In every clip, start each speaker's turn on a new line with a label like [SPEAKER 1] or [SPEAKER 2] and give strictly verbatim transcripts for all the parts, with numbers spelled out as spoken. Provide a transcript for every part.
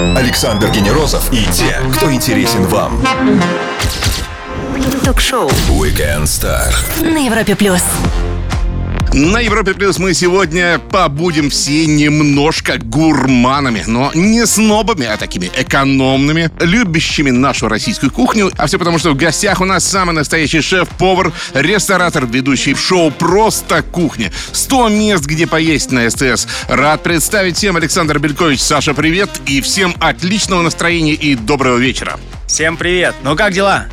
[SPEAKER 1] Александр Генерозов и те, кто интересен вам.
[SPEAKER 2] Ток-шоу
[SPEAKER 1] Weekend Star
[SPEAKER 2] на Европе плюс.
[SPEAKER 3] На Европе Плюс мы сегодня побудем все немножко гурманами, но не снобами, а такими экономными, любящими нашу российскую кухню. А все потому, что в гостях у нас самый настоящий шеф-повар, ресторатор, ведущий шоу «Просто кухня». сто мест, где поесть на СТС. Рад представить всем Александр Белькович. Саша, привет. И всем отличного настроения и доброго вечера.
[SPEAKER 4] Всем привет. Ну как дела?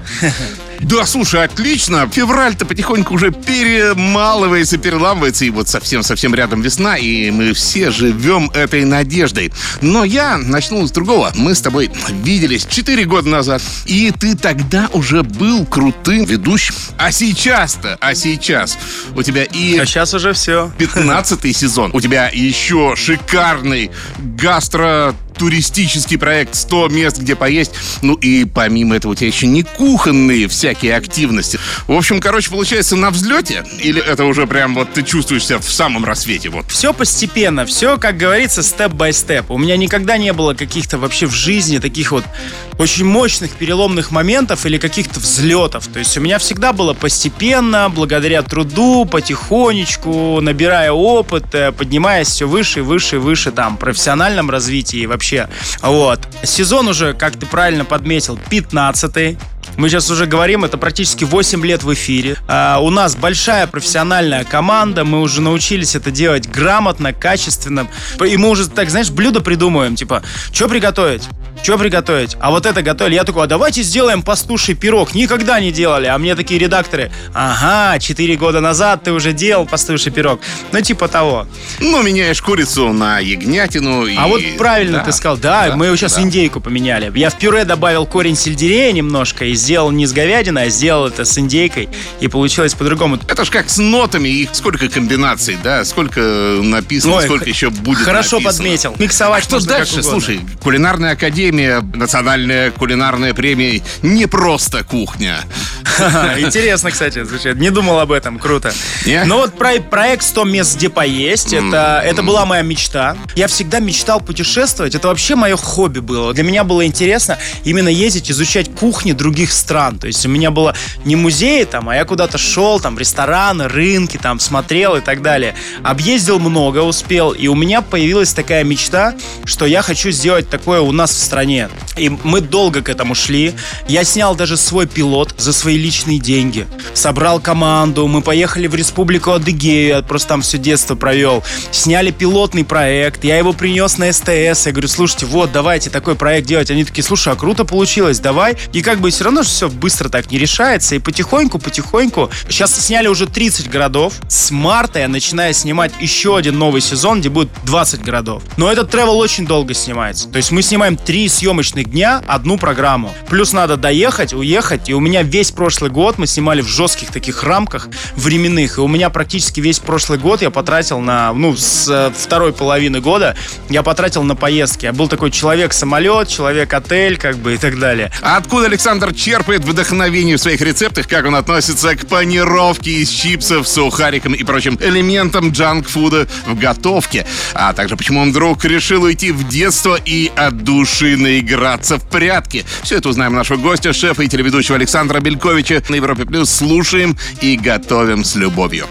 [SPEAKER 3] Да, слушай, отлично. Февраль-то потихоньку уже перемалывается, переламывается. И вот совсем-совсем рядом весна. И мы все живем этой надеждой. Но я начну с другого. Мы с тобой виделись четыре года назад. И ты тогда уже был крутым ведущим. А сейчас-то, а сейчас у тебя и...
[SPEAKER 4] А сейчас уже все.
[SPEAKER 3] пятнадцатый сезон. У тебя еще шикарный гастро... туристический проект сто мест, где поесть. Ну и помимо этого у тебя еще не кухонные всякие активности. В общем, короче, получается на взлете? Или это уже прям вот ты чувствуешь себя в самом рассвете? Вот.
[SPEAKER 4] Все постепенно, все, как говорится, степ-бай-степ. У меня никогда не было каких-то вообще в жизни таких вот очень мощных переломных моментов или каких-то взлетов. То есть у меня всегда было постепенно, благодаря труду, потихонечку, набирая опыт, поднимаясь все выше и выше и выше там, в профессиональном развитии и вообще. Вот. Сезон уже, как ты правильно подметил, пятнадцатый. Мы сейчас уже говорим, это практически восемь лет в эфире. А, у нас большая профессиональная команда, мы уже научились это делать грамотно, качественно. И мы уже, так, знаешь, блюдо придумываем, типа, что приготовить? Что приготовить? А вот это готовили. Я такой, а давайте сделаем пастуший пирог. Никогда не делали. А мне такие редакторы, ага, четыре года назад ты уже делал пастуший пирог. Ну, типа того.
[SPEAKER 3] Ну, меняешь курицу на ягнятину. И...
[SPEAKER 4] А вот правильно
[SPEAKER 3] да.
[SPEAKER 4] ты сказал. Да, да мы сейчас да. индейку поменяли. Я в пюре добавил корень сельдерея немножко и сделал не с говядиной, а сделал это с индейкой. И получилось по-другому.
[SPEAKER 3] Это ж как с нотами. Их сколько комбинаций, да? Сколько написано, Ой, сколько х- еще будет
[SPEAKER 4] Хорошо
[SPEAKER 3] написано.
[SPEAKER 4] подметил. Миксовать
[SPEAKER 3] а что дальше? Слушай, кулинарная академия, национальная кулинарная премия не просто кухня.
[SPEAKER 4] Интересно, кстати, звучит. Не думал об этом, круто. Yeah. Ну вот про- проект сто мест, где поесть, mm. это, это была моя мечта. Я всегда мечтал путешествовать, это вообще мое хобби было. Для меня было интересно именно ездить, изучать кухни других стран. То есть у меня было не музей, там, а я куда-то шел, там, рестораны, рынки, там, смотрел и так далее. Объездил много, успел, и у меня появилась такая мечта, что я хочу сделать такое у нас в стране. И мы долго к этому шли. Я снял даже свой пилот за свои личные деньги. Собрал команду, мы поехали в Республику Адыгею, я просто там все детство провел. Сняли пилотный проект, я его принес на СТС. Я говорю, слушайте, вот, давайте такой проект делать. Они такие, слушай, а круто получилось, давай. И как бы все равно же все быстро так не решается. И потихоньку-потихоньку. Сейчас сняли уже тридцать городов. С марта я начинаю снимать еще один новый сезон, где будет двадцать городов. Но этот тревел очень долго снимается. То есть мы снимаем три съемочных дня, одну программу. Плюс надо доехать, уехать. И у меня весь прошлый год мы снимали в жестких таких рамках временных. И у меня практически весь прошлый год я потратил на, ну, с второй половины года я потратил на поездки. Я был такой человек-самолет, человек-отель, как бы, и так далее.
[SPEAKER 3] А откуда Александр черпает вдохновение в своих рецептах? Как он относится к панировке из чипсов, сухарикам и прочим элементам джанк-фуда в готовке? А также почему он вдруг решил уйти в детство и от души наиграться в прятки? Все это узнаем нашего гостя, шефа и телеведущего Александра Бельковича на Европе Плюс. Слушаем и готовим с любовью.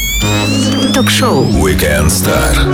[SPEAKER 2] Ток-шоу
[SPEAKER 1] Weekend Star.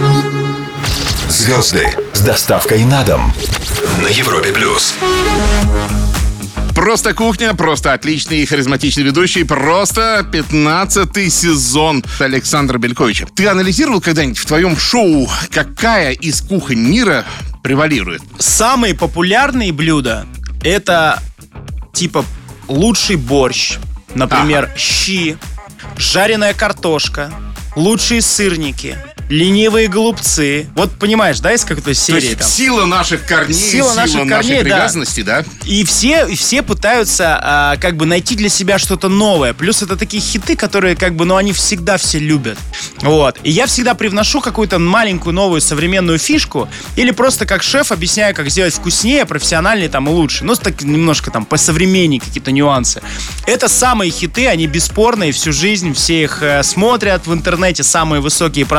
[SPEAKER 1] Звезды с доставкой на дом на Европе Плюс.
[SPEAKER 3] Просто кухня, просто отличный и харизматичный ведущий, просто пятнадцатый сезон Александра Бельковича. Ты анализировал когда-нибудь в твоем шоу, какая из кухонь мира превалирует?
[SPEAKER 4] Самые популярные блюда — это типа лучший борщ, например, ага. щи, жареная картошка, лучшие сырники, ленивые голубцы. Вот понимаешь, да, из какой-то серии?
[SPEAKER 3] То есть
[SPEAKER 4] там
[SPEAKER 3] сила наших корней,
[SPEAKER 4] сила,
[SPEAKER 3] сила
[SPEAKER 4] наших
[SPEAKER 3] нашей
[SPEAKER 4] корней,
[SPEAKER 3] привязанности, да?
[SPEAKER 4] да? И все, и все пытаются а, как бы найти для себя что-то новое. Плюс это такие хиты, которые как бы, ну, они всегда все любят. Вот. И я всегда привношу какую-то маленькую новую современную фишку или просто как шеф объясняю, как сделать вкуснее, профессиональнее там и лучше. Ну, так немножко там посовременнее какие-то нюансы. Это самые хиты, они бесспорные всю жизнь. Все их э, смотрят в интернете, самые высокие просмотры.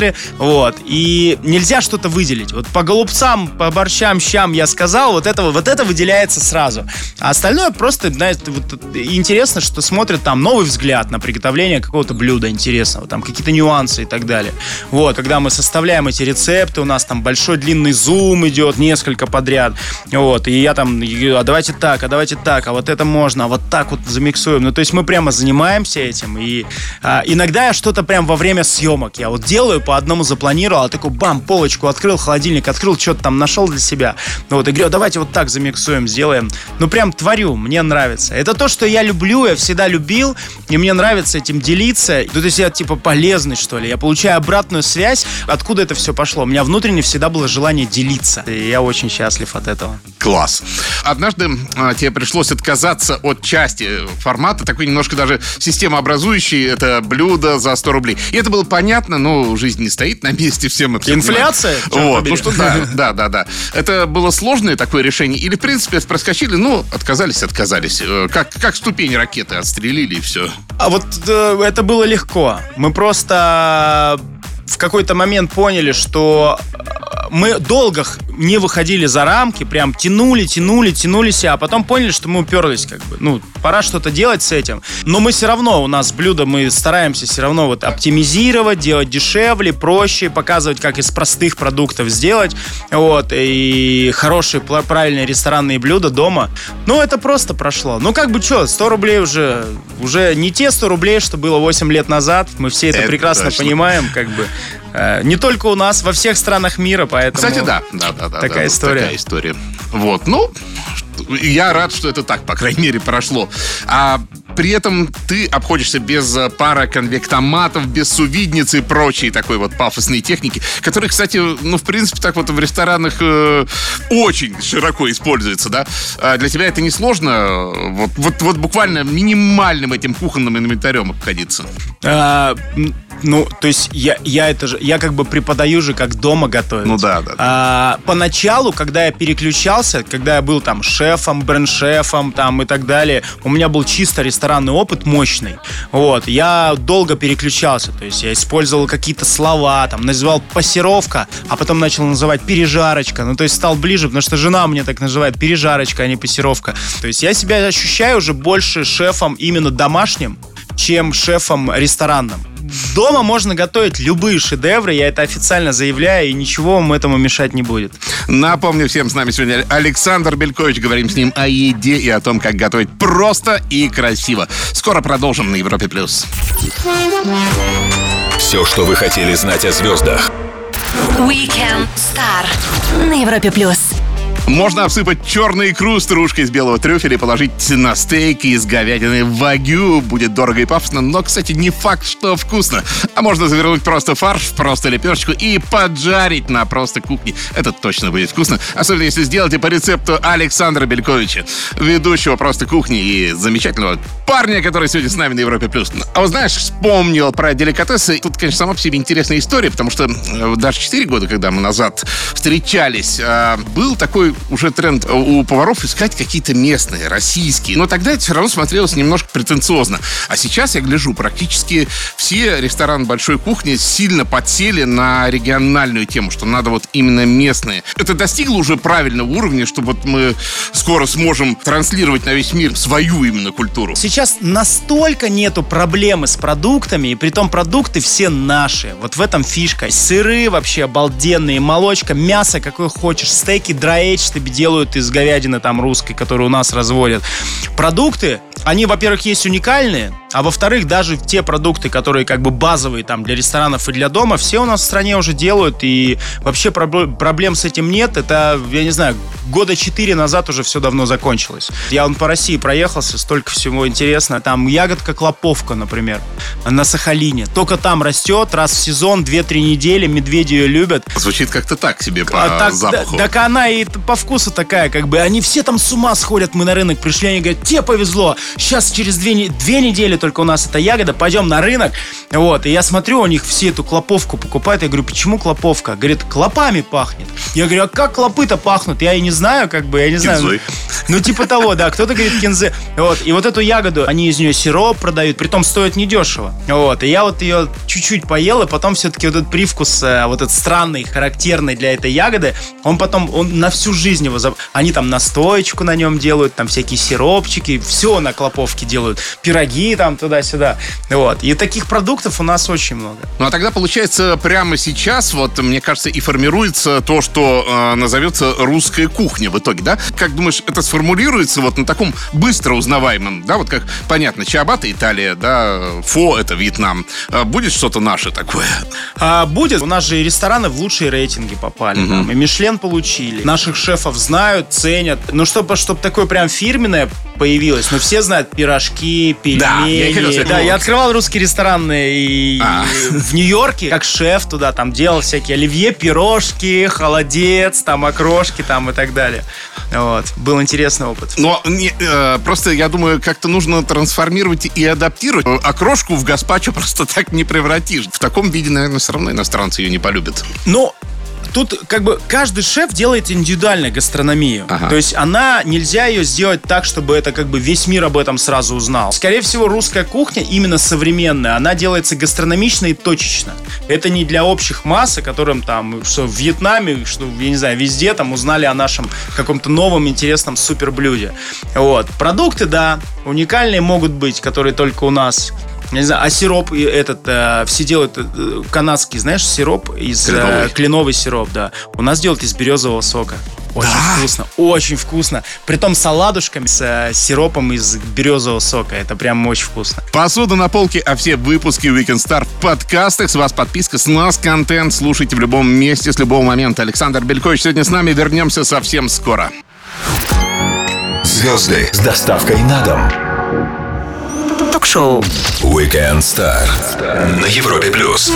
[SPEAKER 4] параметры, вот, и нельзя что-то выделить. Вот по голубцам, по борщам, щам я сказал, вот это, вот это выделяется сразу. А остальное просто, знаете, вот, интересно, что смотрят там новый взгляд на приготовление какого-то блюда интересного, там какие-то нюансы и так далее. Вот, когда мы составляем эти рецепты, у нас там большой длинный зум идет, несколько подряд, вот, и я там, а давайте так, а давайте так, а вот это можно, а вот так вот замиксуем. Ну, то есть мы прямо занимаемся этим, и а, иногда я что-то прям во время съемок, я вот делаю, по одному запланировал, а такой бам, полочку открыл, холодильник открыл, что-то там нашел для себя. Ну, вот, и говорю, давайте вот так замиксуем, сделаем. Ну, прям творю, мне нравится. Это то, что я люблю, я всегда любил, и мне нравится этим делиться. Ну, то есть я, типа, полезный, что ли. Я получаю обратную связь, откуда это все пошло. У меня внутренне всегда было желание делиться, и я очень счастлив от этого.
[SPEAKER 3] Класс. Однажды а, тебе пришлось отказаться от части формата, такой немножко даже системообразующий, это блюдо за сто рублей. И это было понятно, но жизнь не стоит на месте, все мы все
[SPEAKER 4] Инфляция?
[SPEAKER 3] Вот, ну что, да, да, да, да. Это было сложное такое решение? Или, в принципе, проскочили, ну, отказались, отказались. Как, как ступень ракеты отстрелили, и все.
[SPEAKER 4] А вот э, это было легко. Мы просто в какой-то момент поняли, что мы долго не выходили за рамки, прям тянули, тянули, тянули себя, а потом поняли, что мы уперлись, как бы, ну, пора что-то делать с этим. Но мы все равно, у нас блюдо, мы стараемся все равно вот оптимизировать, делать дешевле, проще, показывать, как из простых продуктов сделать, вот, и хорошие, правильные ресторанные блюда дома. Ну, это просто прошло. Ну, как бы, что, сто рублей уже, уже не те сто рублей, что было восемь лет назад, мы все это, это прекрасно точно понимаем, как бы. Не только у нас, во всех странах мира, поэтому...
[SPEAKER 3] Кстати, да, да, да, да.
[SPEAKER 4] Такая
[SPEAKER 3] да,
[SPEAKER 4] история.
[SPEAKER 3] Такая история. Вот, ну, я рад, что это так, по крайней мере, прошло. А при этом ты обходишься без пароконвектоматов, без сувидницы и прочей такой вот пафосной техники, которые, кстати, ну, в принципе, так вот в ресторанах э, очень широко используются, да? А для тебя это не сложно? Вот, вот, вот буквально минимальным этим кухонным инвентарем обходиться?
[SPEAKER 4] А, ну, то есть я, я это же, я как бы преподаю же, как дома готовить.
[SPEAKER 3] Ну да, да.
[SPEAKER 4] А, поначалу, когда я переключался, когда я был там шефом, бренд-шефом там и так далее, у меня был чисто ресторанный опыт мощный. Вот, я долго переключался, то есть я использовал какие-то слова, там, называл пассеровка, а потом начал называть пережарочка, ну, то есть стал ближе, потому что жена мне так называет пережарочка, а не пассеровка. То есть я себя ощущаю уже больше шефом именно домашним, чем шефом ресторанным. Дома можно готовить любые шедевры, я это официально заявляю, и ничего вам этому мешать не будет.
[SPEAKER 3] Напомню всем, с нами сегодня Александр Белькович. Говорим с ним о еде и о том, как готовить просто и красиво. Скоро продолжим на Европе+.
[SPEAKER 1] Все, что вы хотели знать о звездах.
[SPEAKER 2] Weekend Star на Европе+.
[SPEAKER 3] Можно обсыпать черную икру стружкой из белого трюфеля и положить на стейки из говядины вагю. Будет дорого и пафосно, но, кстати, не факт, что вкусно. А можно завернуть просто фарш в просто лепешечку и поджарить на просто кухне. Это точно будет вкусно. Особенно, если сделаете по рецепту Александра Бельковича, ведущего «Просто кухни» и замечательного парня, который сегодня с нами на Европе+. А вот знаешь, вспомнил про деликатесы. Тут, конечно, сама по себе интересная история, потому что даже четыре года, когда мы назад встречались, был такой уже тренд у поваров искать какие-то местные, российские. Но тогда это все равно смотрелось немножко претенциозно. А сейчас я гляжу, практически все рестораны большой кухни сильно подсели на региональную тему, что надо вот именно местные. Это достигло уже правильного уровня, что вот мы скоро сможем транслировать на весь мир свою именно культуру.
[SPEAKER 4] Сейчас настолько нету проблемы с продуктами, и притом продукты все наши. Вот в этом фишка. Сыры вообще обалденные, молочка, мясо какое хочешь, стейки, драйэйдж тебе делают из говядины там русской, которую у нас разводят. Продукты, они, во-первых, есть уникальные, а во-вторых, даже те продукты, которые как бы базовые там для ресторанов и для дома, все у нас в стране уже делают, и вообще проб- проблем с этим нет. Это, я не знаю, года четыре назад уже все давно закончилось. Я вон по России проехался, столько всего интересно. Там ягодка клоповка, например, на Сахалине. Только там растет, раз в сезон, две-три недели, медведи ее любят.
[SPEAKER 3] Звучит как-то так себе по
[SPEAKER 4] а так,
[SPEAKER 3] запаху.
[SPEAKER 4] Да, так она и по вкусу такая, как бы, они все там с ума сходят, мы на рынок пришли, они говорят, тебе повезло, сейчас через две, две недели только у нас эта ягода, пойдем на рынок. Вот, и я смотрю, у них все эту клоповку покупают, я говорю, почему клоповка? Говорит, клопами пахнет. Я говорю, а как клопы-то пахнут? Я и не знаю, как бы, я не знаю.
[SPEAKER 3] Кинзой.
[SPEAKER 4] Ну, типа того, да, кто-то говорит кинзы. Вот, и вот эту ягоду, они из нее сироп продают, притом стоит недешево. Вот, и я вот ее чуть-чуть поел, и потом все-таки вот этот привкус, вот этот странный, характерный для этой ягоды, он потом, он на всю жизнь его... Заб... Они там настоечку на нем делают, там всякие сиропчики, все на клоповке делают, пироги там туда-сюда. Вот, и таких продуктов у нас очень много.
[SPEAKER 3] Ну, а тогда, получается, прямо сейчас, вот, мне кажется, и формируется то, что э, назовется русская кухня в итоге, да? Как думаешь, это сформулируется вот на таком быстро узнаваемом, да, вот как, понятно, чиабатта Италия, да, фо это Вьетнам. А будет что-то наше такое?
[SPEAKER 4] А, будет. У нас же и рестораны в лучшие рейтинги попали, угу. там, и Мишлен получили. Наших шефов знают, ценят. Ну, чтобы, чтобы такое прям фирменное появилось, ну, все знают пирожки, пельмени. Да, я, хотел, да, я открывал русский ресторан и, а. в Нью-Йорке, как шеф туда там делал всякие оливье, пирожки, холодец, там, окрошки там и так далее. Вот. Был интересный опыт.
[SPEAKER 3] Но не, э, просто, я думаю, как-то нужно трансформировать и адаптировать. Окрошку в гаспачо просто так не превратишь. В таком виде, наверное, все равно иностранцы ее не полюбят.
[SPEAKER 4] Ну, тут как бы каждый шеф делает индивидуальную гастрономию. Ага. То есть она, нельзя ее сделать так, чтобы это как бы весь мир об этом сразу узнал. Скорее всего, русская кухня, именно современная, она делается гастрономично и точечно. Это не для общих масс, которым там, что в Вьетнаме, что, я не знаю, везде там узнали о нашем каком-то новом интересном суперблюде. Вот. Продукты, да, уникальные могут быть, которые только у нас. Я не знаю, а сироп этот, э, все делают э, канадский, знаешь, сироп из кленовый. Э, кленовый сироп, да. У нас делают из березового сока. Очень да? вкусно, очень вкусно. Притом с оладушками, с э, сиропом из березового сока. Это прям очень вкусно.
[SPEAKER 3] Посуда на полке, а все выпуски Weekend Star в подкастах. С вас подписка, с нас контент. Слушайте в любом месте, с любого момента. Александр Белькович сегодня с нами. Вернемся совсем скоро.
[SPEAKER 1] Звезды с доставкой на дом.
[SPEAKER 2] Ток-шоу
[SPEAKER 1] Weekend Star на Европе плюс.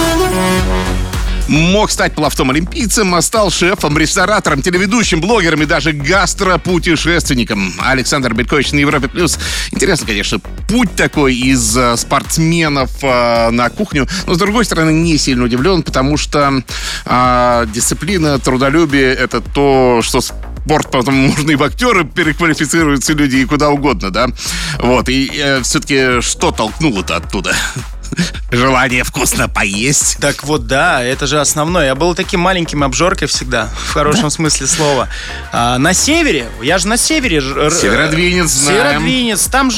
[SPEAKER 3] Мог стать пловцом-олимпийцем, а стал шефом, ресторатором, телеведущим, блогером и даже гастропутешественником. Александр Белькович на Европе плюс. Интересно, конечно, путь такой из э, спортсменов э, на кухню. Но, с другой стороны, не сильно удивлен, потому что э, дисциплина, трудолюбие — это то, что спорт потом можно и в актеры переквалифицируются люди и куда угодно, да? Вот, и э, все-таки что толкнуло-то оттуда? Желание вкусно поесть.
[SPEAKER 4] Так вот, да, это же основное. Я был таким маленьким обжоркой всегда, в хорошем да? смысле слова. А, на севере, я же на севере.
[SPEAKER 3] Северодвинец, знаем.
[SPEAKER 4] Северодвинец, там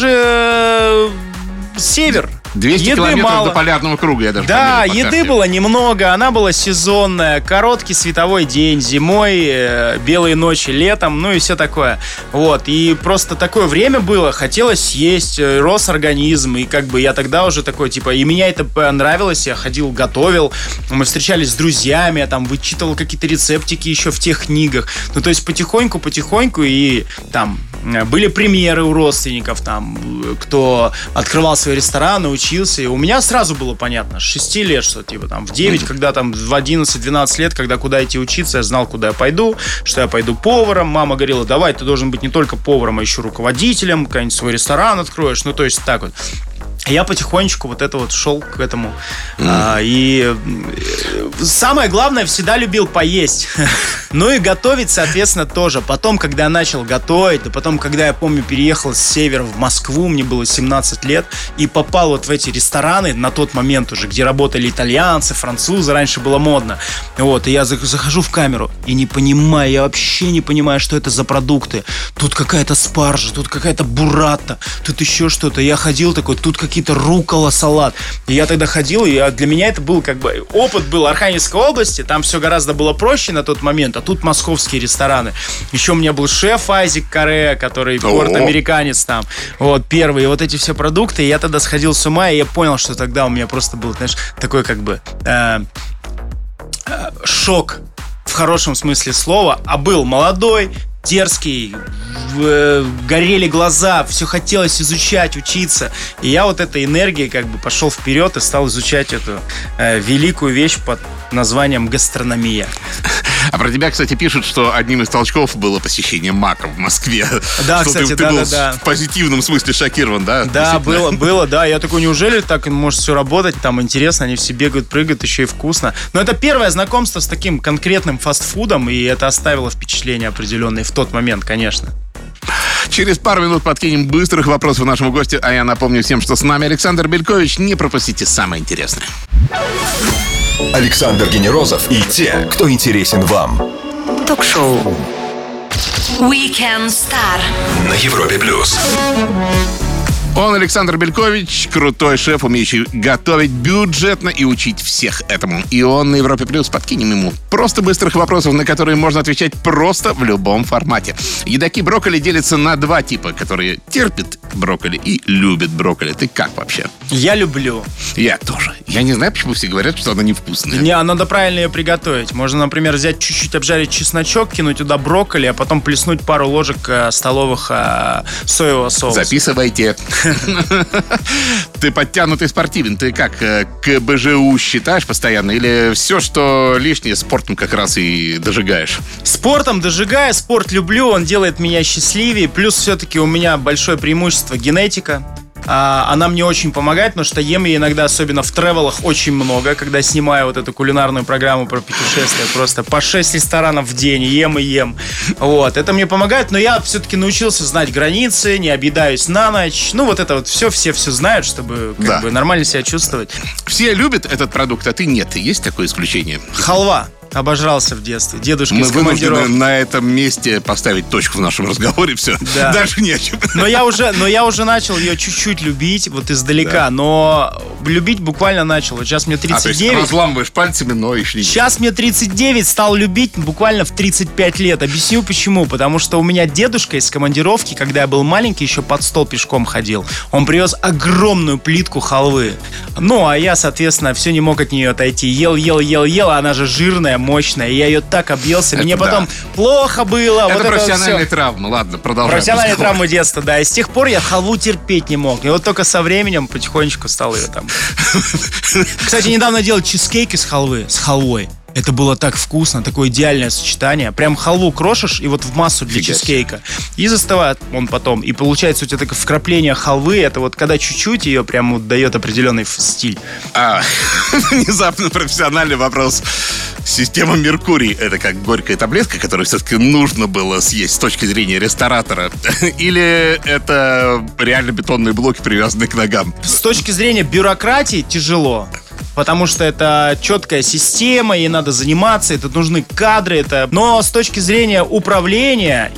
[SPEAKER 4] же север.
[SPEAKER 3] двести километров мало. До полярного круга, я даже
[SPEAKER 4] Да,
[SPEAKER 3] помню,
[SPEAKER 4] еды было немного, она была сезонная, короткий световой день, зимой, э, белые ночи летом, ну и все такое. Вот, и просто такое время было, хотелось съесть, рос организм, и как бы я тогда уже такой, типа, и меня это понравилось, я ходил, готовил, мы встречались с друзьями, я там вычитывал какие-то рецептики еще в тех книгах, ну то есть потихоньку-потихоньку, и там были примеры у родственников, там, кто открывал свои рестораны, учился, и у меня сразу было понятно, с шести лет, что типа там в девять, mm-hmm. когда там в одиннадцать-двенадцать лет, когда куда идти учиться, я знал, куда я пойду, что я пойду поваром. Мама говорила, давай, ты должен быть не только поваром, а еще руководителем, какой-нибудь свой ресторан откроешь, ну то есть так вот. Я потихонечку вот это вот шел к этому. Mm. А, и самое главное, всегда любил поесть. Ну и готовить, соответственно, тоже. Потом, когда я начал готовить, да потом, когда я, помню, переехал с севера в Москву, мне было семнадцать лет, и попал вот в эти рестораны на тот момент уже, где работали итальянцы, французы, раньше было модно. Вот, и я захожу в камеру и не понимаю, я вообще не понимаю, что это за продукты. Тут какая-то спаржа, тут какая-то буррата, тут еще что-то. Я ходил такой, тут какие-то руккола, салат. И я тогда ходил, и для меня это был как бы опыт был Архангельской области, там все гораздо было проще на тот момент, а тут московские рестораны. Еще у меня был шеф Айзек Каре, который порт-американец там, вот, первый, и вот эти все продукты, и я тогда сходил с ума, и я понял, что тогда у меня просто был, знаешь, такой как бы э, э, шок в хорошем смысле слова, а был молодой, дерзкий, в, горели глаза, все хотелось изучать, учиться. И я вот этой энергией как бы пошел вперед и стал изучать эту э, великую вещь под названием «Гастрономия».
[SPEAKER 3] А про тебя, кстати, пишут, что одним из толчков было посещение МАКа в Москве.
[SPEAKER 4] Да,
[SPEAKER 3] что
[SPEAKER 4] кстати,
[SPEAKER 3] ты,
[SPEAKER 4] да,
[SPEAKER 3] ты был
[SPEAKER 4] да, да.
[SPEAKER 3] в позитивном смысле шокирован, да?
[SPEAKER 4] Да, было, было, да. Я такой, неужели так может все работать? Там интересно, они все бегают, прыгают, еще и вкусно. Но это первое знакомство с таким конкретным фастфудом, и это оставило впечатление определенное в тот момент, конечно.
[SPEAKER 3] Через пару минут подкинем быстрых вопросов нашему гостю, а я напомню всем, что с нами Александр Белькович. Не пропустите самое интересное.
[SPEAKER 1] Александр Генерозов и те, кто интересен вам.
[SPEAKER 2] Ток-шоу Weekend Star
[SPEAKER 1] На Европе плюс.
[SPEAKER 3] Он Александр Белькович, крутой шеф, умеющий готовить бюджетно и учить всех этому. И он на Европе плюс. Подкинем ему просто быстрых вопросов, на которые можно отвечать просто в любом формате. Едоки брокколи делятся на два типа, которые терпят брокколи и любят брокколи. Ты как вообще?
[SPEAKER 4] Я люблю.
[SPEAKER 3] Я тоже. Я не знаю, почему все говорят, что она невкусная.
[SPEAKER 4] Не, надо правильно ее приготовить. Можно, например, взять чуть-чуть обжарить чесночок, кинуть туда брокколи, а потом плеснуть пару ложек э, столовых э, соевого соуса.
[SPEAKER 3] Записывайте. Ты подтянутый спортивен. Ты как, к БЖУ считаешь постоянно? Или все, что лишнее, спортом как раз и дожигаешь?
[SPEAKER 4] Спортом дожигаю, спорт люблю, он делает меня счастливее. Плюс все-таки у меня большое преимущество — генетика. Она мне очень помогает, потому что ем я иногда, особенно в тревелах, очень много. Когда снимаю вот эту кулинарную программу про путешествия, просто по шесть ресторанов в день ем и ем. Вот, это мне помогает, но я все-таки научился знать границы, не объедаюсь на ночь. Ну, вот это вот все, все все знают, чтобы как
[SPEAKER 3] Да.
[SPEAKER 4] бы нормально себя чувствовать.
[SPEAKER 3] Все любят этот продукт, а ты нет. Есть такое исключение?
[SPEAKER 4] Халва. Обожрался в детстве. Дедушка
[SPEAKER 3] Мы
[SPEAKER 4] из
[SPEAKER 3] вынуждены
[SPEAKER 4] командировки.
[SPEAKER 3] на этом месте поставить точку в нашем разговоре. Все.
[SPEAKER 4] Да.
[SPEAKER 3] Дальше не о чем.
[SPEAKER 4] Но я уже, но я уже начал ее чуть-чуть любить, вот издалека.
[SPEAKER 3] Да.
[SPEAKER 4] Но любить буквально начал. Вот сейчас мне
[SPEAKER 3] А, то
[SPEAKER 4] тридцать
[SPEAKER 3] есть
[SPEAKER 4] девять.
[SPEAKER 3] разламываешь пальцами, но и шли.
[SPEAKER 4] Сейчас мне тридцать девять, стал любить буквально в тридцать пять лет. Объясню почему. Потому что у меня дедушка из командировки, когда я был маленький, еще под стол пешком ходил. Он привез огромную плитку халвы. Ну, а я, соответственно, все не мог от нее отойти. Ел, ел, ел, ел, а она же жирная, мощная. И я ее так объелся.
[SPEAKER 3] Это
[SPEAKER 4] Мне
[SPEAKER 3] да.
[SPEAKER 4] потом плохо было.
[SPEAKER 3] Это
[SPEAKER 4] вот
[SPEAKER 3] профессиональная
[SPEAKER 4] всё.
[SPEAKER 3] травма. Ладно, продолжаем.
[SPEAKER 4] Профессиональная
[SPEAKER 3] разговор.
[SPEAKER 4] травма детства, да. И с тех пор я халву терпеть не мог. И вот только со временем потихонечку стал ее там. Кстати, недавно делал чизкейк из халвы, с халвой. Это было так вкусно, такое идеальное сочетание. Прям халву крошишь и вот в массу для
[SPEAKER 3] Фига
[SPEAKER 4] чизкейка. И застывает он потом. И получается у тебя такое вкрапление халвы. Это вот когда чуть-чуть ее прям вот дает определенный ф- стиль.
[SPEAKER 3] А, внезапно профессиональный вопрос. Система Меркурий — это как горькая таблетка, которую все-таки нужно было съесть с точки зрения ресторатора? Или это реально бетонные блоки, привязанные к ногам?
[SPEAKER 4] С точки зрения бюрократии тяжело. Потому что это четкая система, ей надо заниматься, это нужны кадры, это... Но с точки зрения управления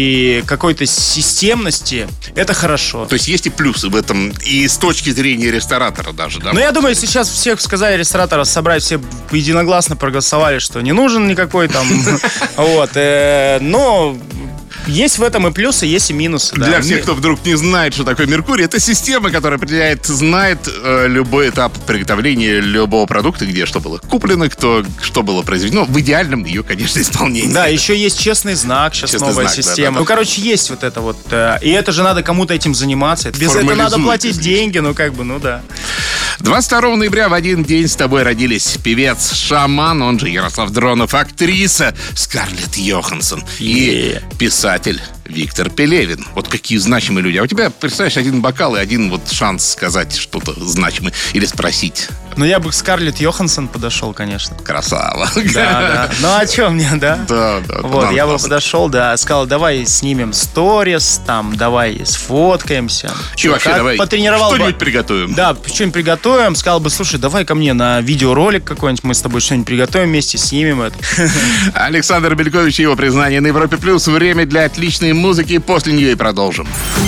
[SPEAKER 4] и какой-то системности, это хорошо.
[SPEAKER 3] То есть есть и плюсы в этом, и с точки зрения ресторатора даже, да?
[SPEAKER 4] Но я думаю, сейчас всех сказали ресторатора собрать, все единогласно проголосовали, что не нужен никакой там... Вот. Но... Есть в этом и плюсы, есть и минусы.
[SPEAKER 3] Для
[SPEAKER 4] да.
[SPEAKER 3] всех, кто вдруг не знает, что такое Меркурий, это система, которая определяет, знает э, любой этап приготовления любого продукта, где что было куплено, кто, что было произведено. В идеальном ее, конечно, исполнении.
[SPEAKER 4] Да, еще есть честный знак, сейчас
[SPEAKER 3] Честный
[SPEAKER 4] новая
[SPEAKER 3] знак, да,
[SPEAKER 4] система.
[SPEAKER 3] да, да.
[SPEAKER 4] Ну, короче, есть вот это вот. э, И это же надо кому-то этим заниматься. Без этого надо
[SPEAKER 3] Формализует,
[SPEAKER 4] платить
[SPEAKER 3] отлично.
[SPEAKER 4] деньги, ну как бы, ну да.
[SPEAKER 3] двадцать второго ноября в один день с тобой родились певец Шаман, он же Ярослав Дронов, актриса Скарлетт Йоханссон и
[SPEAKER 4] Yeah.
[SPEAKER 3] писатель Виктор Пелевин. Вот какие значимые люди. А у тебя, представляешь, один бокал и один вот шанс сказать что-то значимое или спросить.
[SPEAKER 4] Ну, я бы к Скарлетт Йоханссон подошел, конечно.
[SPEAKER 3] Красава.
[SPEAKER 4] Да, да. Ну, а что мне, да?
[SPEAKER 3] Да, да.
[SPEAKER 4] Вот,
[SPEAKER 3] нам
[SPEAKER 4] я бы
[SPEAKER 3] классно.
[SPEAKER 4] подошел, да, сказал, давай снимем сторис, там, давай сфоткаемся.
[SPEAKER 3] И вообще,
[SPEAKER 4] Как
[SPEAKER 3] давай
[SPEAKER 4] потренировал бы-
[SPEAKER 3] что-нибудь приготовим.
[SPEAKER 4] Да, что-нибудь приготовим. Сказал бы, слушай, давай ко мне на видеоролик какой-нибудь, мы с тобой что-нибудь приготовим вместе, снимем это.
[SPEAKER 3] Александр Белькович и его признание на Европе Плюс. Время для отличной музыки. После нее и продолжим.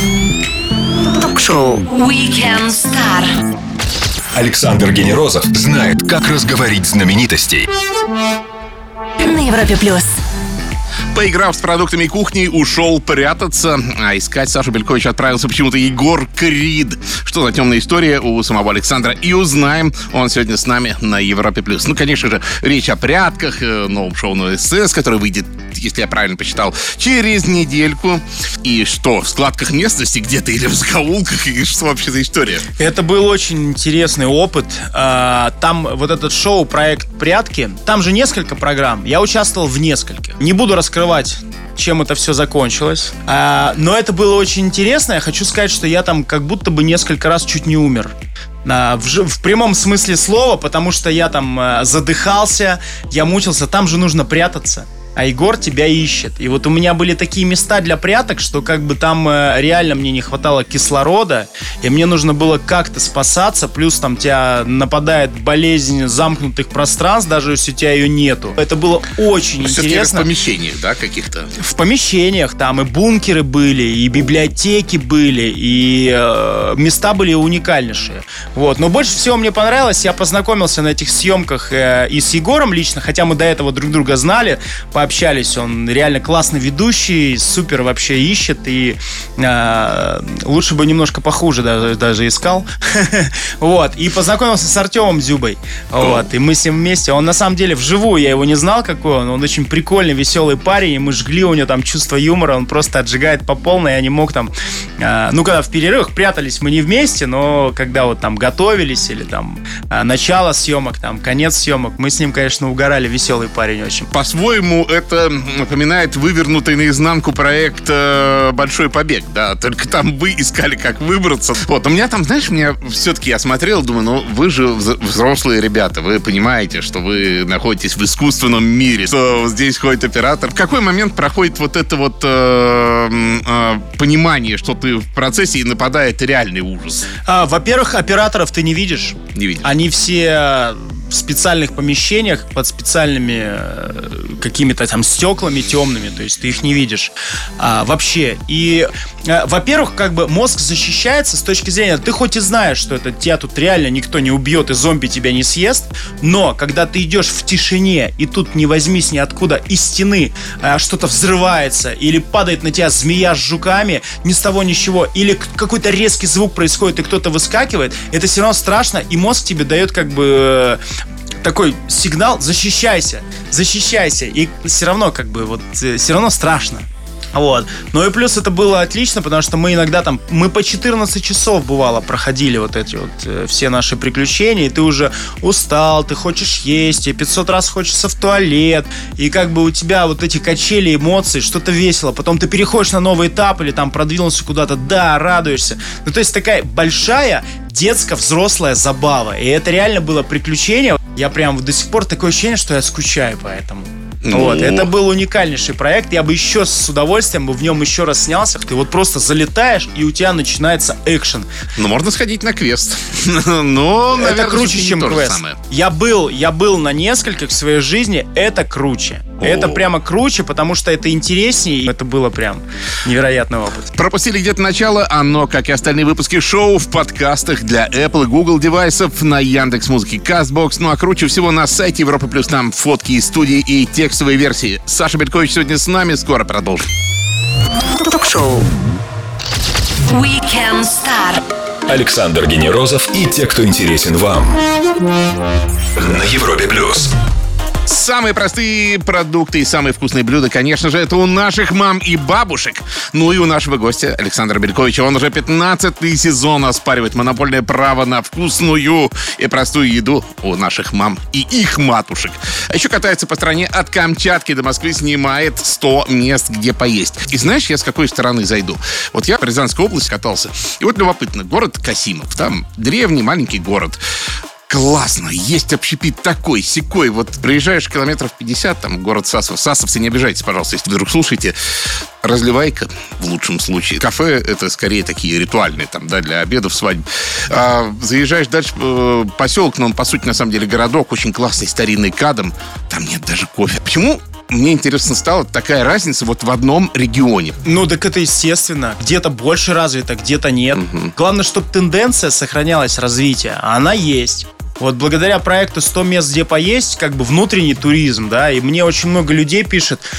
[SPEAKER 2] Ток-шоу Weekend Star
[SPEAKER 1] Александр Генерозов знает, как разговорить знаменитостей.
[SPEAKER 2] на Европе плюс.
[SPEAKER 3] Поиграв с продуктами кухни, ушел прятаться, а искать Сашу Бельковича отправился почему-то Егор Крид. Что за темная история у самого Александра, и узнаем. Он сегодня с нами на Европе плюс. Ну, конечно же, речь о прятках, новом шоу на СС, который выйдет, если я правильно посчитал, через недельку. И что, в складках местности где-то или в закоулках, и что вообще за история?
[SPEAKER 4] Это был очень интересный опыт. Там вот этот шоу, проект «Прятки», там же несколько программ. Я участвовал в нескольких. Не буду раскрывать, чем это все закончилось. А, но это было очень интересно. Я хочу сказать, что я там как будто бы несколько раз чуть не умер. А, в, в прямом смысле слова, потому что я там а, задыхался, я мучился. Там же нужно прятаться. А Егор тебя ищет. И вот у меня были такие места для пряток, что как бы там э, реально мне не хватало кислорода, и мне нужно было как-то спасаться, плюс там тебя нападает болезнь замкнутых пространств, даже если у тебя ее нету. Это было очень
[SPEAKER 3] все
[SPEAKER 4] интересно.
[SPEAKER 3] В помещениях, да, каких-то?
[SPEAKER 4] В помещениях, там и бункеры были, и библиотеки были, и э, места были уникальнейшие. Вот. Но больше всего мне понравилось, я познакомился на этих съемках э, и с Егором лично, хотя мы до этого друг друга знали, общались, он реально классный ведущий, супер вообще ищет, и э, лучше бы немножко похуже даже, даже искал. Вот, и познакомился с Артемом Дзюбой, вот, и мы с ним вместе, он на самом деле вживую, я его не знал какой он, он очень прикольный, веселый парень, и мы жгли, у него там чувство юмора, он просто отжигает по полной, я не мог там, э, ну, когда в перерывах прятались мы не вместе, но когда вот там готовились, или там э, начало съемок, там, конец съемок, мы с ним, конечно, угорали, веселый парень очень.
[SPEAKER 3] По-своему, это напоминает вывернутый наизнанку проект э, «Большой побег», да, только там вы искали, как выбраться. Вот, у меня там, знаешь, меня все-таки я смотрел, думаю, ну, вы же взрослые ребята, вы понимаете, что вы находитесь в искусственном мире, что здесь ходит оператор. В какой момент проходит вот это вот э, э, понимание, что ты в процессе и нападает реальный ужас?
[SPEAKER 4] А, во-первых, операторов ты не видишь.
[SPEAKER 3] Не видишь.
[SPEAKER 4] Они все в специальных помещениях под специальными какими-то там стеклами темными, то есть ты их не видишь а, вообще. И, а, во-первых, как бы мозг защищается с точки зрения, ты хоть и знаешь, что это тебя тут реально никто не убьет и зомби тебя не съест, но когда ты идешь в тишине и тут не возьмись ниоткуда, из стены а, что-то взрывается или падает на тебя змея с жуками, ни с того ни с сего, или какой-то резкий звук происходит и кто-то выскакивает, это все равно страшно, и мозг тебе дает как бы такой сигнал: защищайся, защищайся. И все равно как бы вот все равно страшно. Вот. Ну и плюс это было отлично, потому что мы иногда там, мы по четырнадцать часов бывало проходили вот эти вот э, все наши приключения, и ты уже устал, ты хочешь есть, и пятьсот раз хочется в туалет, и как бы у тебя вот эти качели эмоций, что-то весело, потом ты переходишь на новый этап или там продвинулся куда-то, да, радуешься. Ну то есть такая большая детско-взрослая забава, и это реально было приключение. Я прям до сих пор такое ощущение, что я скучаю по этому. Ну... Вот, это был уникальнейший проект. Я бы еще с удовольствием бы в нем еще раз снялся. Ты вот просто залетаешь, и у тебя начинается экшен.
[SPEAKER 3] Ну, можно сходить на квест. Но,
[SPEAKER 4] это круче, чем квест. Я был, я был на нескольких в своей жизни. Это круче. Это прямо круче, потому что это интереснее. Это было прям невероятный опыт.
[SPEAKER 3] Пропустили где-то начало, оно, как и остальные выпуски шоу, в подкастах для Apple и Google девайсов, на Яндекс.Музыке, Castbox. Ну а круче всего на сайте Европа Плюс. Там фотки из студии и текстовые версии. Саша Белькович сегодня с нами. Скоро продолжим.
[SPEAKER 2] Ток-шоу Weekend Star.
[SPEAKER 1] Александр Генерозов и те, кто интересен вам. На Европе Плюс.
[SPEAKER 3] Самые простые продукты и самые вкусные блюда, конечно же, это у наших мам и бабушек. Ну и у нашего гостя Александра Бельковича. Он уже пятнадцатый сезон оспаривает монопольное право на вкусную и простую еду у наших мам и их матушек. А еще катается по стране от Камчатки до Москвы, снимает сто мест, где поесть. И знаешь, я с какой стороны зайду? Вот я в Рязанской области катался. И вот любопытно, город Касимов. Там древний маленький город. Классно, есть общепит такой, сякой. Вот приезжаешь километров пятьдесят, там город Сасов. Сасовцы, не обижайтесь, пожалуйста, если вдруг слушаете. Разливайка, в лучшем случае. Кафе — это скорее такие ритуальные, там, да, для обедов, свадьб. А заезжаешь дальше, э, поселок, но он, по сути, на самом деле, городок, очень классный, старинный кадом. Там нет даже кофе. Почему? Мне интересно стала такая разница вот в одном регионе.
[SPEAKER 4] Ну, так это естественно. Где-то больше развито, где-то нет. Угу. Главное, чтобы тенденция сохранялась, развитие. А она есть. Вот благодаря проекту сто мест, где поесть, как бы внутренний туризм, да, и мне очень много людей пишет: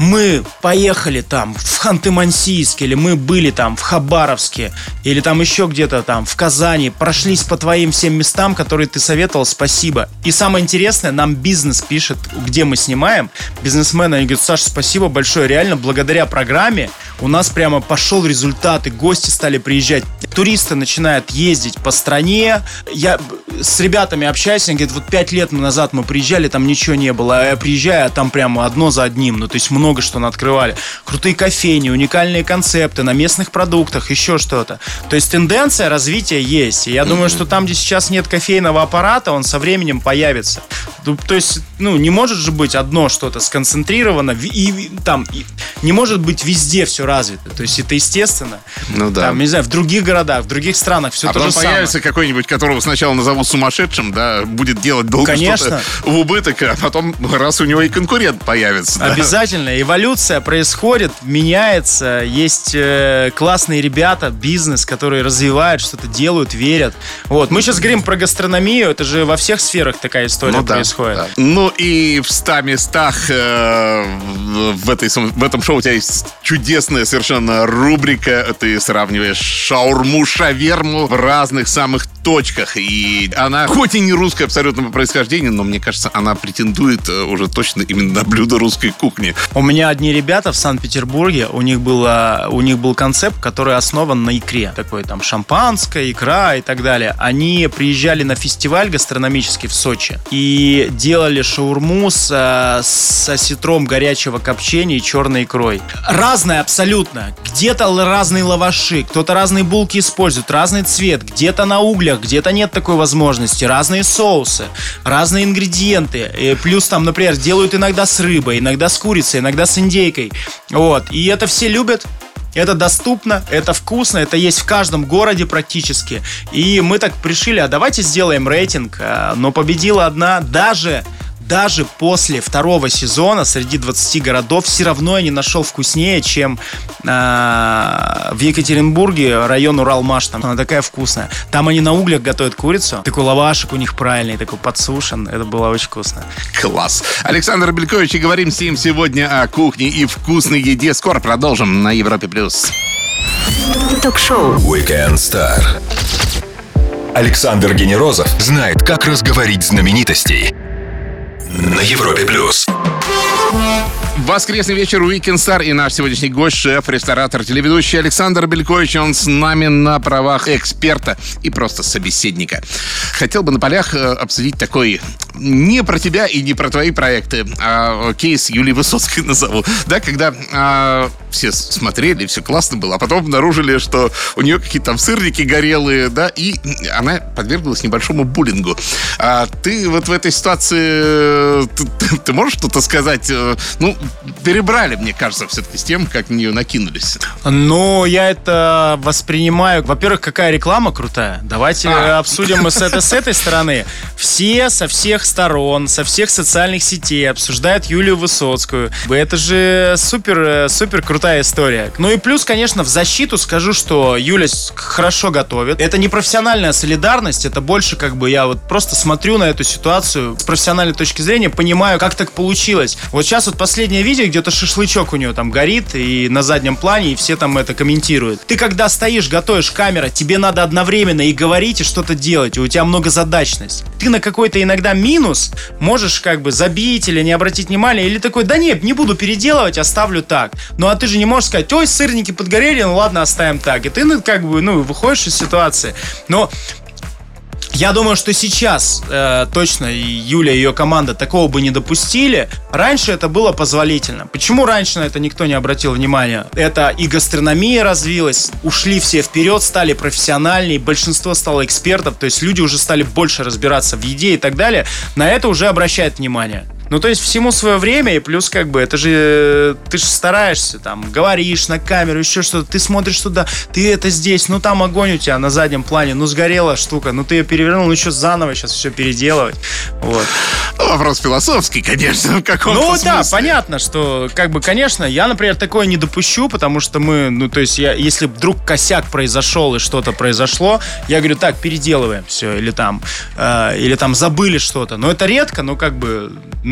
[SPEAKER 4] мы поехали там в Ханты-Мансийск, или мы были там в Хабаровске, или там еще где-то там в Казани, прошлись по твоим всем местам, которые ты советовал, спасибо. И самое интересное, нам бизнес пишет, где мы снимаем, бизнесмены, они говорят: Саша, спасибо большое, реально, благодаря программе у нас прямо пошел результат, и гости стали приезжать, туристы начинают ездить по стране. Я с ребятами общаюсь, они говорят: вот пять лет назад мы приезжали, там ничего не было, а я приезжаю, а там прямо одно за одним, ну то есть много что открывали. Крутые кофейни, уникальные концепты на местных продуктах, еще что-то. То есть тенденция развития есть. И я думаю, что там, где сейчас нет кофейного аппарата, он со временем появится. То есть, ну, не может же быть одно что-то сконцентрировано, и, и там и, не может быть везде все развито. То есть это естественно.
[SPEAKER 3] Ну да.
[SPEAKER 4] Там, не знаю, в других городах, в других странах все
[SPEAKER 3] а
[SPEAKER 4] то же самое.
[SPEAKER 3] А появится какой-нибудь, которого сначала назовут сумасшедшим, да, будет делать долго
[SPEAKER 4] Конечно.
[SPEAKER 3] что-то в убыток, а потом раз у него и конкурент появится. Да?
[SPEAKER 4] Обязательно. Эволюция происходит, меняется. Есть э, классные ребята, бизнес, которые развивают, что-то делают, верят. Вот. Мы сейчас говорим про гастрономию, это же во всех сферах такая история ну, происходит. Да, да.
[SPEAKER 3] Ну и в ста местах э, в, этой, в этом шоу у тебя есть чудесная совершенно рубрика. Ты сравниваешь шаурму, шаверму в разных самых точках. И она, хоть и не русская абсолютно по происхождению, но мне кажется, она претендует уже точно именно на блюдо русской кухни.
[SPEAKER 4] У меня одни ребята в Санкт-Петербурге, у них, было, у них был концепт, который основан на икре. Такой там шампанское, икра и так далее. Они приезжали на фестиваль гастрономический в Сочи и делали шаурму с, с осетром горячего копчения и черной икрой. Разное абсолютно. Где-то разные лаваши, кто-то разные булки использует, разный цвет, где-то на углях, где-то нет такой возможности, разные соусы, разные ингредиенты. И плюс там, например, делают иногда с рыбой, иногда с курицей, иногда с индейкой. Вот. И это все любят. Это доступно, это вкусно, это есть в каждом городе практически. И мы так решили, а давайте сделаем рейтинг. Но победила одна, даже... Даже после второго сезона среди двадцати городов все равно я не нашел вкуснее, чем э, в Екатеринбурге район Уралмаш. Там она такая вкусная. Там они на углях готовят курицу. Такой лавашек у них правильный, такой подсушен. Это было очень вкусно.
[SPEAKER 3] Класс. Александр Белькович, и говорим с ним сегодня о кухне и вкусной еде. Скоро продолжим на Европе+.
[SPEAKER 2] Ток-шоу
[SPEAKER 1] Weekend Star. Александр Генерозов знает, как разговорить знаменитостей на Европе+.
[SPEAKER 3] Воскресный вечер, Weekend Star, и наш сегодняшний гость, шеф, ресторатор, телеведущий Александр Белькович. Он с нами на правах эксперта и просто собеседника. Хотел бы на полях обсудить такой не про тебя и не про твои проекты, а кейс Юлии Высоцкой назову. Да, когда а, все смотрели, все классно было, а потом обнаружили, что у нее какие-то там сырники горелые, да, и она подверглась небольшому буллингу. А ты вот в этой ситуации, ты, ты, ты можешь что-то сказать? Ну, перебрали, мне кажется, все-таки с тем, как на нее накинулись.
[SPEAKER 4] Ну, я это воспринимаю. Во-первых, какая реклама крутая. Давайте а. обсудим мы с, это, с этой стороны. Все со всех сторон, со всех социальных сетей обсуждают Юлию Высоцкую. Это же супер, супер крутая история. Ну и плюс, конечно, в защиту скажу, что Юля хорошо готовит. Это не профессиональная солидарность, это больше как бы я вот просто смотрю на эту ситуацию с профессиональной точки зрения, понимаю, как так получилось. Вот сейчас вот последнее видео, где-то шашлычок у нее там горит и на заднем плане, и все там это комментируют. Ты когда стоишь, готовишь, камера, тебе надо одновременно и говорить, и что-то делать, и у тебя многозадачность. Ты на какой-то иногда минус можешь как бы забить или не обратить внимания, или такой, да нет, не буду переделывать, оставлю так. Ну а ты же не можешь сказать, ой, сырники подгорели, ну ладно, оставим так. И ты ну, как бы, ну, выходишь из ситуации. Но я думаю, что сейчас э, точно Юля и ее команда такого бы не допустили. Раньше это было позволительно. Почему раньше на это никто не обратил внимания? Это и гастрономия развилась, ушли все вперед, стали профессиональнее, большинство стало экспертов, то есть люди уже стали больше разбираться в еде и так далее. На это уже обращают внимание. Ну, то есть всему свое время, и плюс как бы это же, ты же стараешься, там, говоришь на камеру, еще что-то, ты смотришь туда, ты это здесь, ну, там огонь у тебя на заднем плане, ну, сгорела штука, ну, ты ее перевернул, ну, что заново сейчас все переделывать, вот.
[SPEAKER 3] Ну, вопрос философский, конечно, в каком-то
[SPEAKER 4] Ну,
[SPEAKER 3] смысле.
[SPEAKER 4] да, понятно, что, как бы, конечно, я, например, такое не допущу, потому что мы, ну, то есть, я, если вдруг косяк произошел и что-то произошло, я говорю, так, переделываем все, или там, э, или там забыли что-то, но это редко, ну, как бы, ну,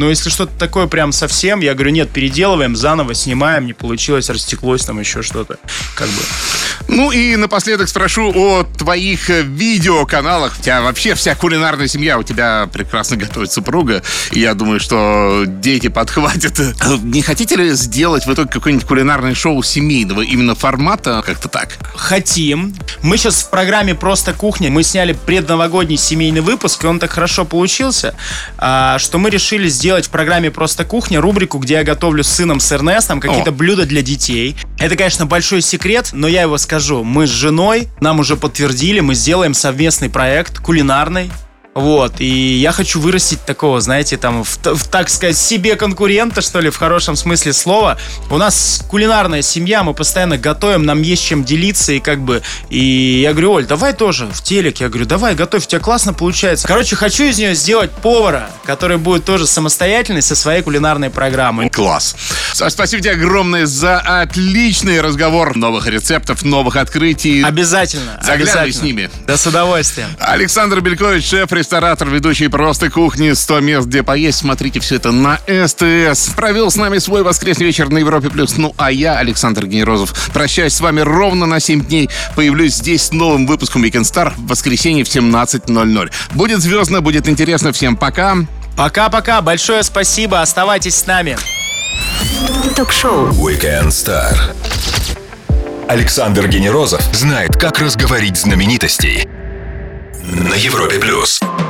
[SPEAKER 4] но если что-то такое прям совсем, я говорю, нет, переделываем, заново снимаем, не получилось, растеклось там еще что-то, как бы.
[SPEAKER 3] Ну и напоследок спрошу о твоих видеоканалах. У тебя вообще вся кулинарная семья, у тебя прекрасно готовит супруга, и я думаю, что дети подхватят. Не хотите ли сделать в итоге какое-нибудь кулинарное шоу семейного именно формата, как-то так?
[SPEAKER 4] Хотим. Мы сейчас в программе «Просто кухня», мы сняли предновогодний семейный выпуск, и он так хорошо получился, что мы решили сделать в программе «Просто кухня» рубрику, где я готовлю с сыном, с Эрнестом какие-то О. блюда для детей. Это, конечно, большой секрет, но я его скажу. Мы с женой, нам уже подтвердили, мы сделаем совместный проект кулинарный. Вот, и я хочу вырастить такого, знаете, там, в, в, так сказать, себе конкурента, что ли, в хорошем смысле слова. У нас кулинарная семья, мы постоянно готовим, нам есть чем делиться, и как бы, и я говорю, Оль, давай тоже в телек, я говорю, давай, готовь, у тебя классно получается. Короче, хочу из нее сделать повара, который будет тоже самостоятельный со своей кулинарной программой.
[SPEAKER 3] Класс. Саш, спасибо тебе огромное за отличный разговор, новых рецептов, новых открытий.
[SPEAKER 4] Обязательно.
[SPEAKER 3] Заглядывай
[SPEAKER 4] обязательно.
[SPEAKER 3] с ними.
[SPEAKER 4] Да, с удовольствием.
[SPEAKER 3] Александр Белькович, шеф, ресторатор, ведущий «Просто кухни», сто мест, где поесть. Смотрите все это на СТС. Провел с нами свой воскресный вечер на Европе плюс. Ну, а я, Александр Генерозов, прощаюсь с вами ровно на семь дней. Появлюсь здесь с новым выпуском Weekend Star в воскресенье в семнадцать ноль ноль. Будет звездно, будет интересно. Всем пока.
[SPEAKER 4] Пока-пока. Большое спасибо. Оставайтесь с нами.
[SPEAKER 2] Ток-шоу
[SPEAKER 1] Weekend Star. Александр Генерозов знает, как разговорить знаменитостей на Европе плюс.